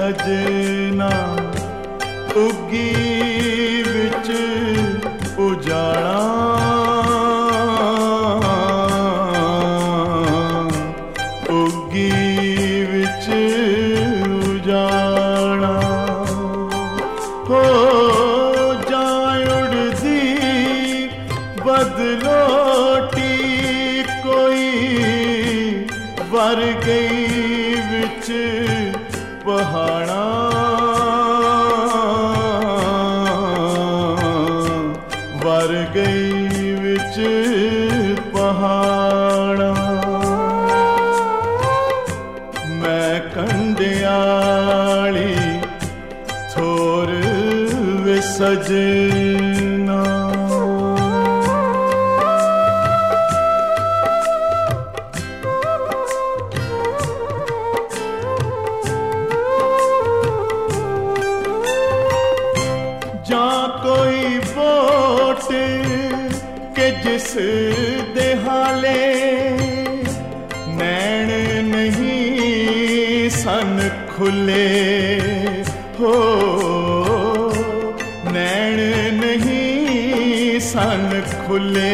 सजना उगी विच उजाड़ा उगी विच उजाड़ा हो जाए उड़दी बदलोटी कोई वर गई विच पहाड़ा वर गई विच पहाड़ा मैं कंडियाली थोर वे सजना जा कोई वोट के जिस दे हाले नैन नहीं सन खुले हो नैन नहीं सन खुले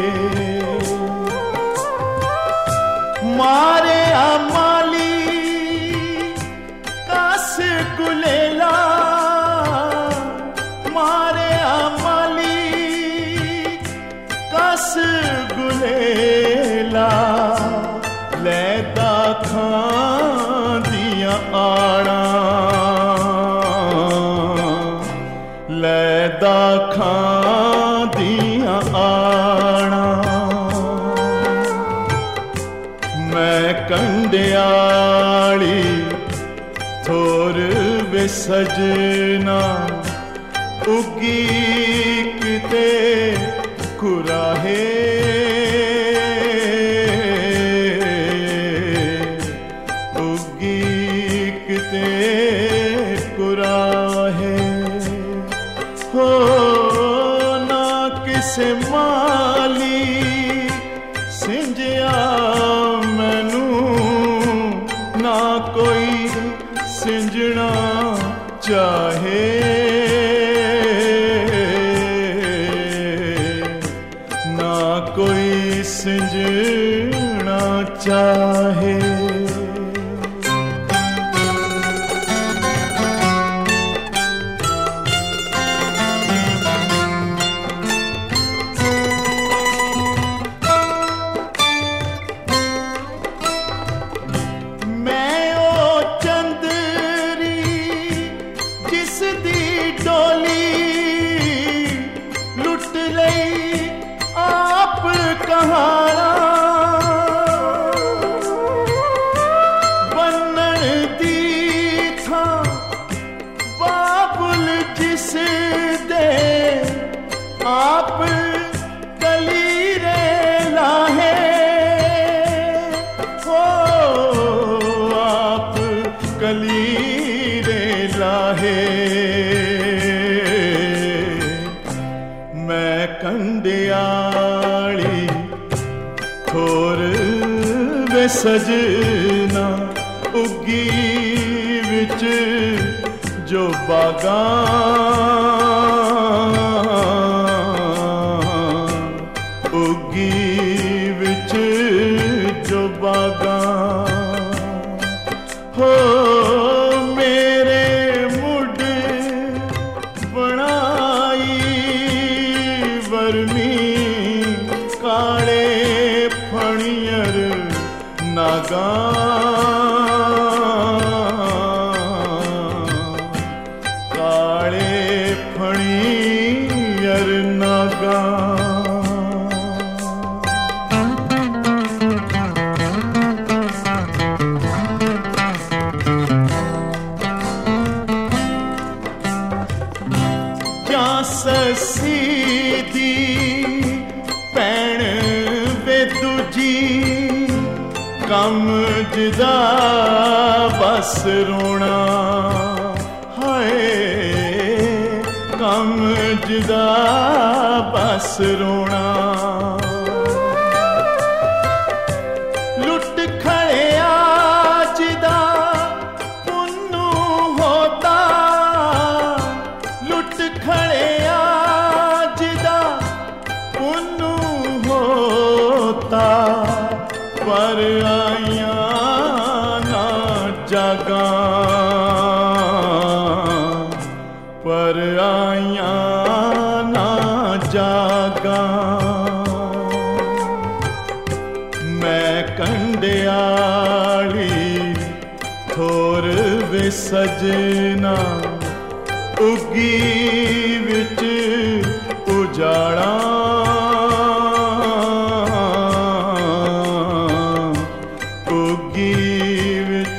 मारे माली कस गुलेला मारे माली कस गुलेला लैदा खां दियां आड़ा लैदा खां दियां आड़ा मैं कंडियाली थोर वे सजना उगी किते कुराहे उगी किते कुराहे हो ना किसे माली सिंजिया मैनू ना कोई सिंजना चाहे कोई सिंजना चाहे मैं ओ चंदरी जिस दी डोली लुट लई आप कहारा बनन दी था बाबुल जिस दे आप कलीरे लाहे हो आप कलीरे लाहे मैं कंडियाली थोर वे सजना उगी विच जो बागा उगी विच जो बागा हो मेरे मुड बनाई वर्मी काले फणियर नागा काले फणियर नागा क्या ससी दी भैन वे दूजी कम जिदा बस रोना हाय कम जिदा बस रोना लुट खड़िया जिदा पुन्नू हो जागा मैं कंडियाली थोर वे सजना उगी विच उजाड़ा उगी विच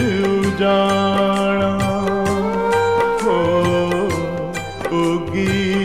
उजाड़ा हो उगी